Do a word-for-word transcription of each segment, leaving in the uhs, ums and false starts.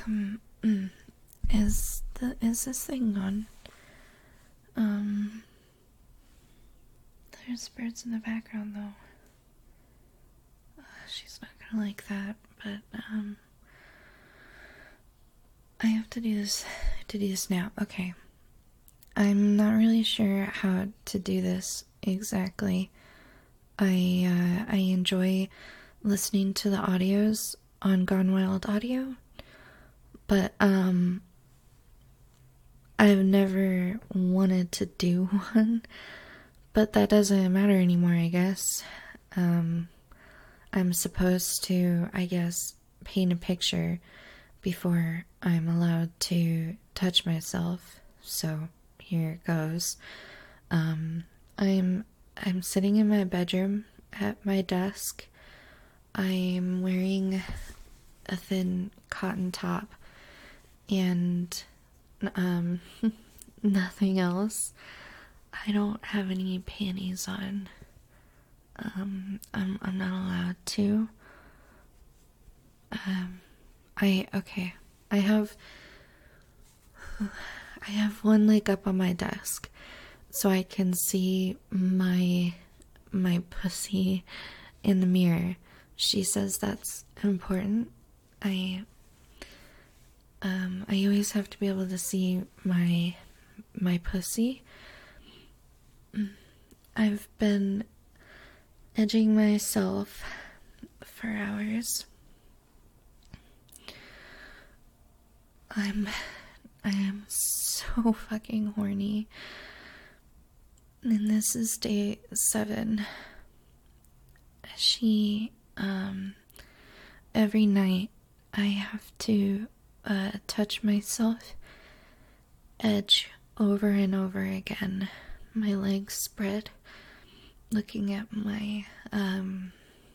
Um, mm, is the is this thing on? Um, there's birds in the background though. Uh, she's not gonna like that, but um, I have to do this. To do this now. Okay. I'm not really sure how to do this exactly. I uh, I enjoy listening to the audios on Gone Wild Audio, but um I've never wanted to do one, but that doesn't matter anymore, I guess. Um I'm supposed to, I guess, paint a picture before I'm allowed to touch myself. So here it goes. Um I'm I'm sitting in my bedroom at my desk. I'm wearing a thin cotton top and um nothing else. I don't have any panties on. Um I'm I'm not allowed to. Um I okay. I have I have one leg up on my desk so I can see my my pussy in the mirror. She says that's important. I um I always have to be able to see my my pussy. I've been edging myself for hours. I'm I am so fucking horny. And this is day seven. She, um, every night I have to, uh, touch myself, edge over and over again, my legs spread, looking at my, um,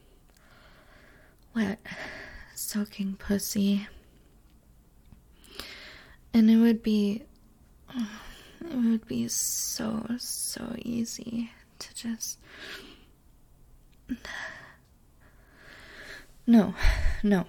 wet, soaking pussy. And it would be, it would be so, so easy to just... No, no.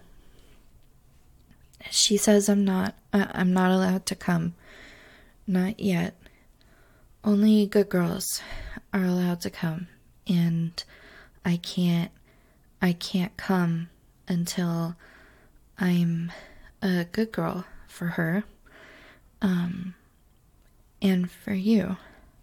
She says I'm not, uh, I'm not allowed to come. Not yet. Only good girls are allowed to come. And I can't, I can't come until I'm a good girl for her. Um, and for you.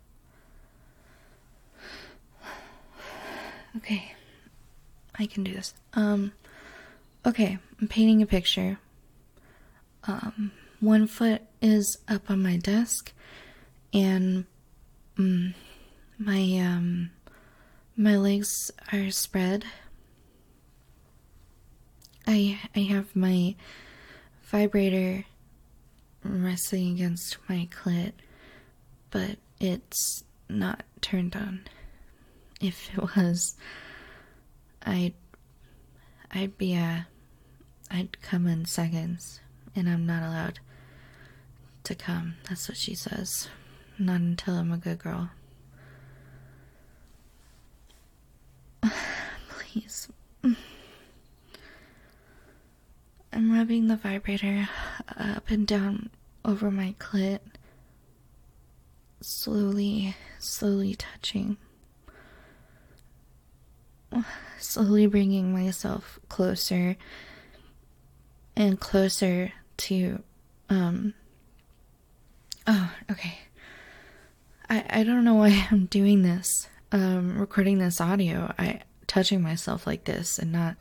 Okay. I can do this. Um, okay, I'm painting a picture. Um, one foot is up on my desk, and um, my, um, my legs are spread. I, I have my vibrator resting against my clit, but it's not turned on. If it was, I'd, I'd be a, I'd come in seconds, and I'm not allowed to come. That's what she says. Not until I'm a good girl. Please. I'm rubbing the vibrator up and down over my clit. Slowly, slowly touching. Slowly bringing myself closer and closer to, um, oh, okay. I, I don't know why I'm doing this, um, recording this audio, I, touching myself like this and not,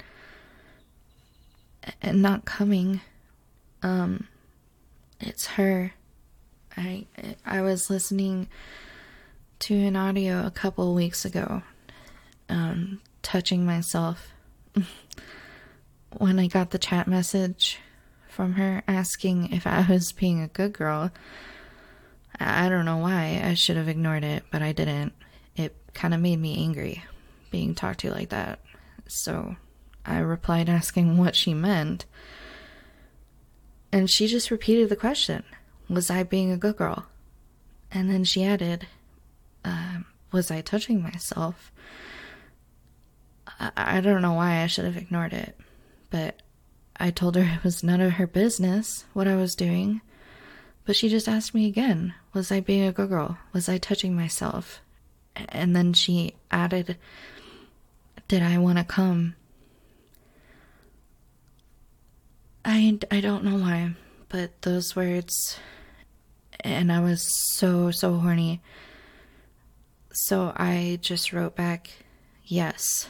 and not coming, um, it's her. I, I was listening to an audio a couple weeks ago, um, touching myself when I got the chat message from her asking if I was being a good girl. I don't know why. I should have ignored it, but I didn't. It kind of made me angry being talked to like that. So I replied asking what she meant. And she just repeated the question. Was I being a good girl? And then she added, uh, was I touching myself? I, I don't know why I should have ignored it, but I told her it was none of her business what I was doing. But she just asked me again, was I being a good girl? Was I touching myself? And then she added, did I want to come? I, I don't know why, but those words, and I was so, so horny. So I just wrote back, yes.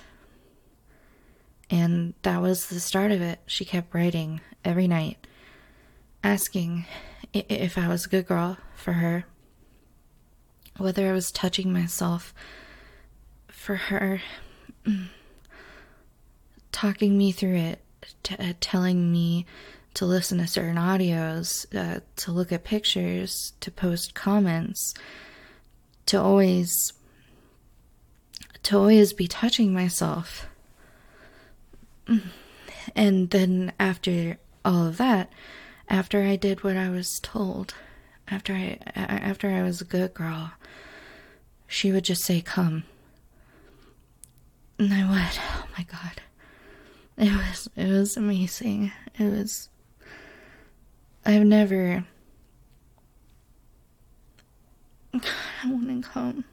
And that was the start of it. She kept writing every night, asking if I was a good girl for her, whether I was touching myself for her, talking me through it, t- uh, telling me to listen to certain audios, uh, to look at pictures, to post comments, to always, to always be touching myself. And then after all of that, after I did what I was told, after I after I was a good girl, she would just say, come. And I would. Oh my God. It was, it was amazing. It was, I've never, God, I want to come.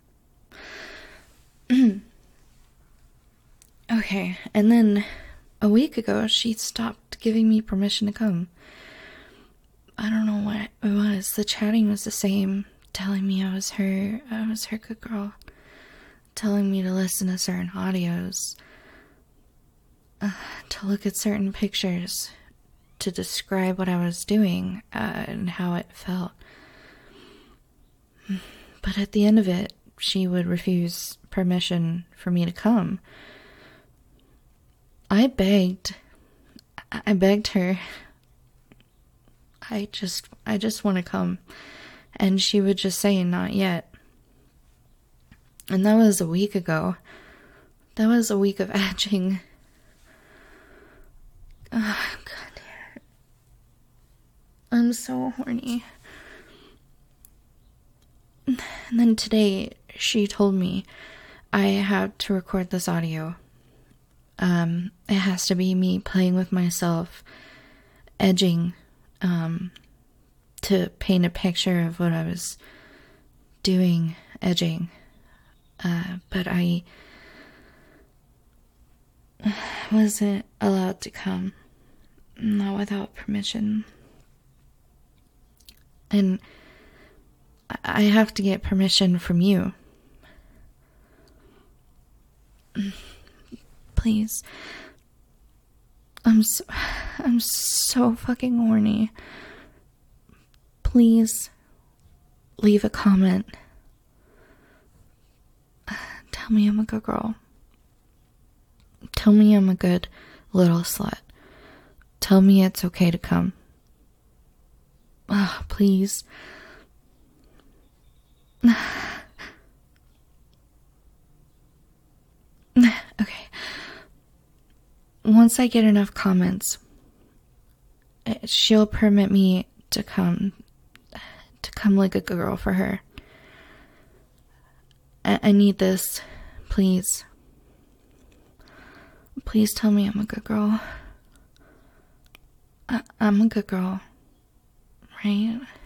Okay, and then a week ago, she stopped giving me permission to come. I don't know what it was. The chatting was the same, telling me I was her, I was her good girl, telling me to listen to certain audios, uh, to look at certain pictures, to describe what I was doing uh, and how it felt. But at the end of it, she would refuse permission for me to come. I begged. I begged her. I just, I just want to come. And she would just say, not yet. And that was a week ago. That was a week of edging. Oh, God. I'm so horny. And then today, she told me I have to record this audio. Um, it has to be me playing with myself, edging, um, to paint a picture of what I was doing, edging. Uh, but I wasn't allowed to come, not without permission. And I have to get permission from you. Please. I'm so, I'm so fucking horny. Please leave a comment. Tell me I'm a good girl. Tell me I'm a good little slut. Tell me it's okay to come. Ah, please. Okay. Once I get enough comments, she'll permit me to come, to come like a good girl for her. I, I need this, please. Please tell me I'm a good girl. I, I'm a good girl, right?